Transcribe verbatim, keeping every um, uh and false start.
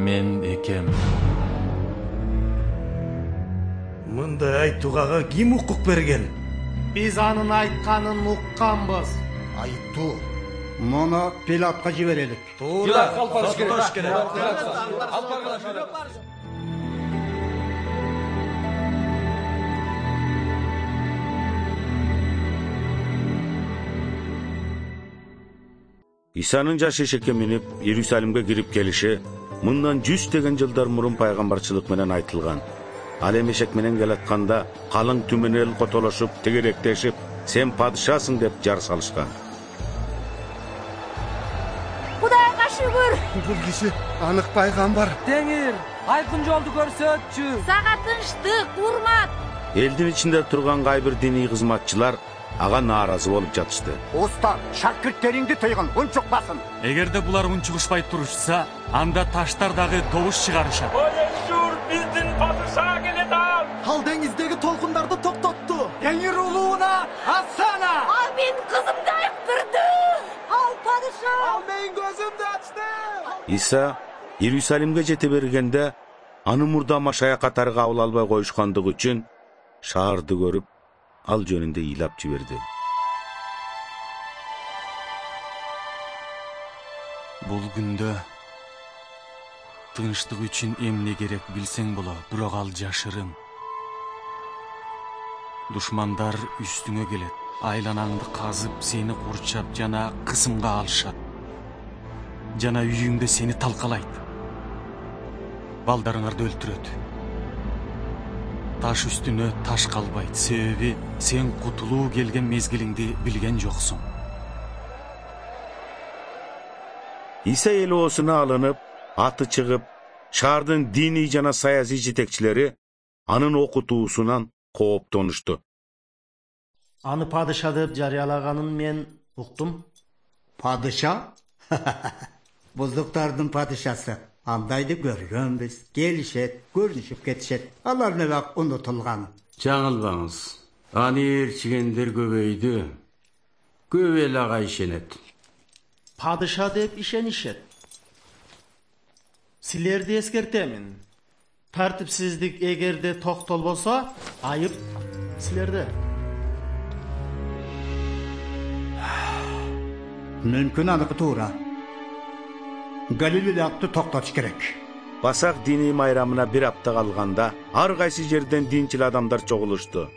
Мен экем. Мындай айтууга ким укук берген? Биз анын айтканын укканбыз. Айтуу. Муну пилотко жиберелик. Туура. Алып барыш керек. Исанын жаш эшекке минип Иерусалимге кирип келиши мындан жүз деген жылдар мурун пайгамбарчылык менен айтылган. Ал эми эшек менен келатканда калың түмөн эл котолошуп, тегеректешип, сен падышасың деп жар салышкан. Кудайга шүгүр. Бул киши анык пайгамбар. Теңир, айкын жолду көрсөтчү. Сага тынчтык, урмат. Элдин ичинде турган кайбир диний кызматчылар ага нааразы болуп жатышты. Уста, шакирттериңди тыйгын, унчукпасын. Эгерде булар унчугушпай турушса, анда таштар дагы добуш чыгарышат. Оюшур биздин падыша келет ал. Ал деңиздеги толкундарды токтотту. Теңир улууна асана. Ал менин кызымды айыптырды. Ал падыша. Ал менин көзүмдү ачты. Иса Иерусалимге жете бергенде аны мурда Машая катары кабыл албай коюшкандыгы үчүн шаарды көрүп, ал жөнүндө ыйлап жиберди. Бул күндө тынчтык үчүн эмне керек билсең боло, бирок ал жашырын. Душмандар үстүңө келет, айланаңды казып, сени курчап жана кысымга алышат. Жана үйүңдө сени талкалайт. Балдарыңарды өлтүрөт. Таш үстүнө таш калбайт, себеби сен кутулуу келген мезгилиңди билген жоксуң. Иса элоосуна алынып, аты чыгып, шаардын диний жана саясий жетекчилери анын окутуусунан кооптонушту. Аны падыша деп жарыялаганын мен уктум. Падыша? Буздуктардын падышасы. Андайды көргөнбүз. Келишет, көрүнүшүп кетишет. Алар небак унутулган. Жаңылбаңыз. Аны ээрчигендер көбөйдү. Көп эл ага ишенет. Падыша деп ишенишет. Силерди эскертемин. Тартипсиздик эгерде токтолбосо, айып силерде. Мүмкүн аныкы туура. Галилеяды токтотуш керек. Пасак диний майрамына бир апта калганда ар кайсы жерден динчил адамдар чогулушту.